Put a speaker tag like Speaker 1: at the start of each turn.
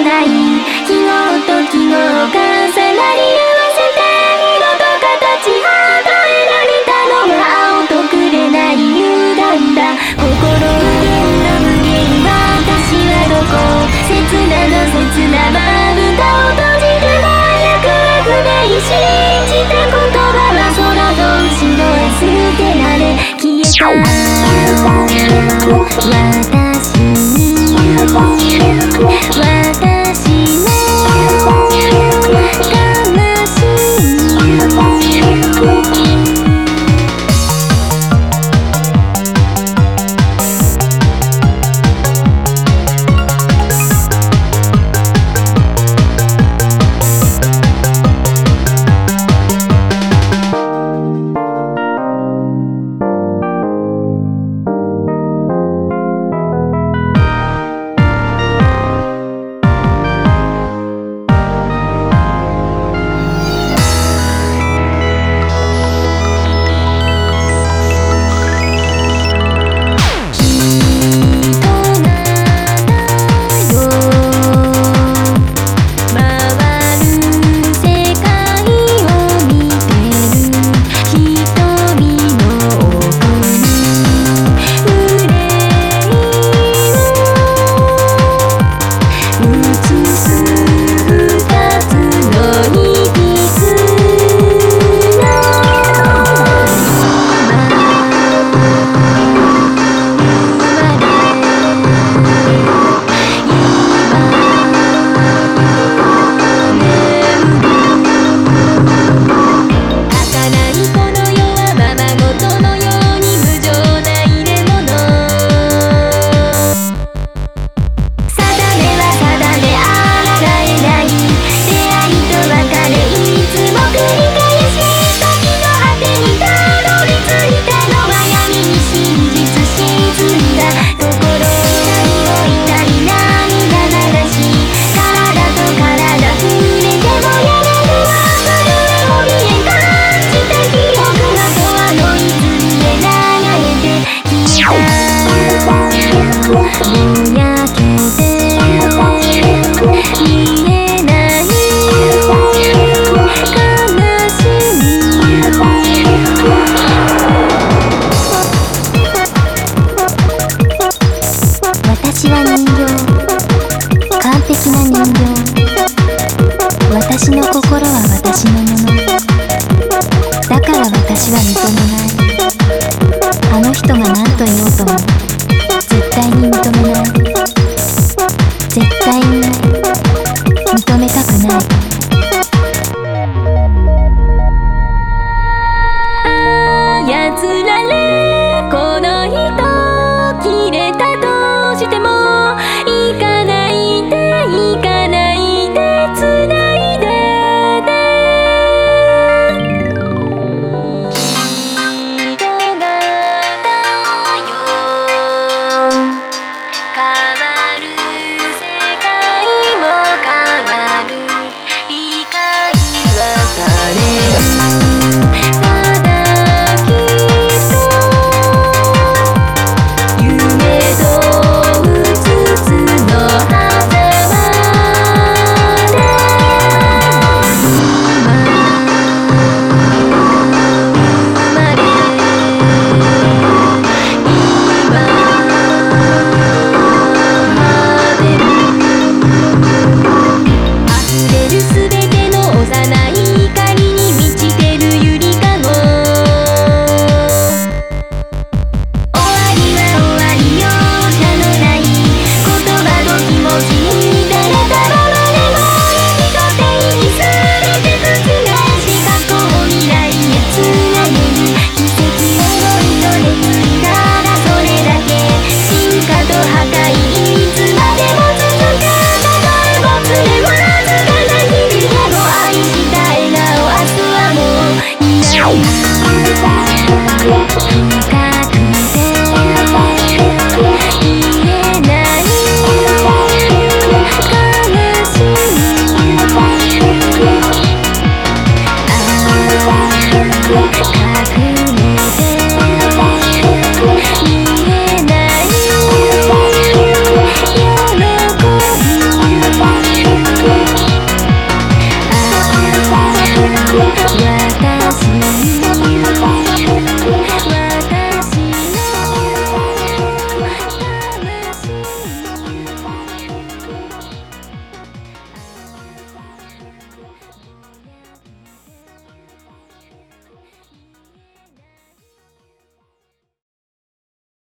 Speaker 1: ない記号と記号が重なり合わせて色と形を与えられたのは青と紅優だった心無限の無限私はどこ切なの切なまぶたを閉じても早くは不明信じた言葉は空の後ろへ捨てられ消えた私に私の私は人形、完璧な人形。私の心は私のもの。だから私は認めない。あの人が何と言おうとも絶対に認めない。絶対に